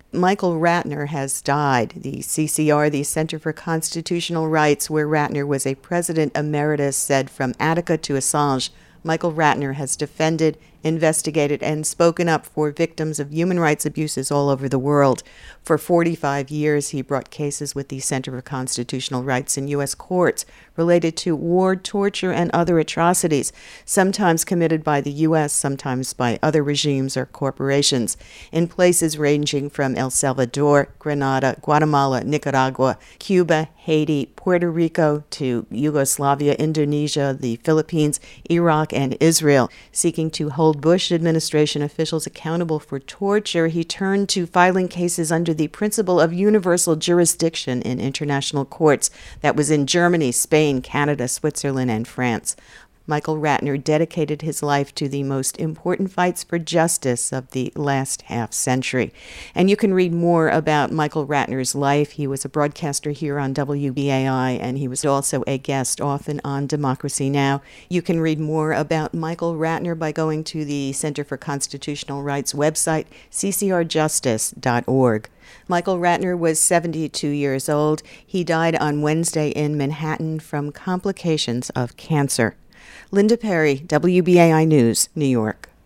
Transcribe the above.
Michael Ratner has died. The CCR, the Center for Constitutional Rights, where Ratner was a president emeritus, said from Attica to Assange, Michael Ratner has defended, investigated, and spoken up for victims of human rights abuses all over the world. For 45 years, he brought cases with the Center for Constitutional Rights in U.S. courts related to war, torture, and other atrocities, sometimes committed by the U.S., sometimes by other regimes or corporations, in places ranging from El Salvador, Grenada, Guatemala, Nicaragua, Cuba, Haiti, Puerto Rico, to Yugoslavia, Indonesia, the Philippines, Iraq, and Israel. Seeking to hold Bush administration officials accountable for torture, he turned to filing cases under the principle of universal jurisdiction in international courts. That was in Germany, Spain, Canada, Switzerland, and France. Michael Ratner dedicated his life to the most important fights for justice of the last half-century. And you can read more about Michael Ratner's life. He was a broadcaster here on WBAI, and he was also a guest often on Democracy Now! You can read more about Michael Ratner by going to the Center for Constitutional Rights website, ccrjustice.org. Michael Ratner was 72 years old. He died on Wednesday in Manhattan from complications of cancer. Linda Perry, WBAI News, New York.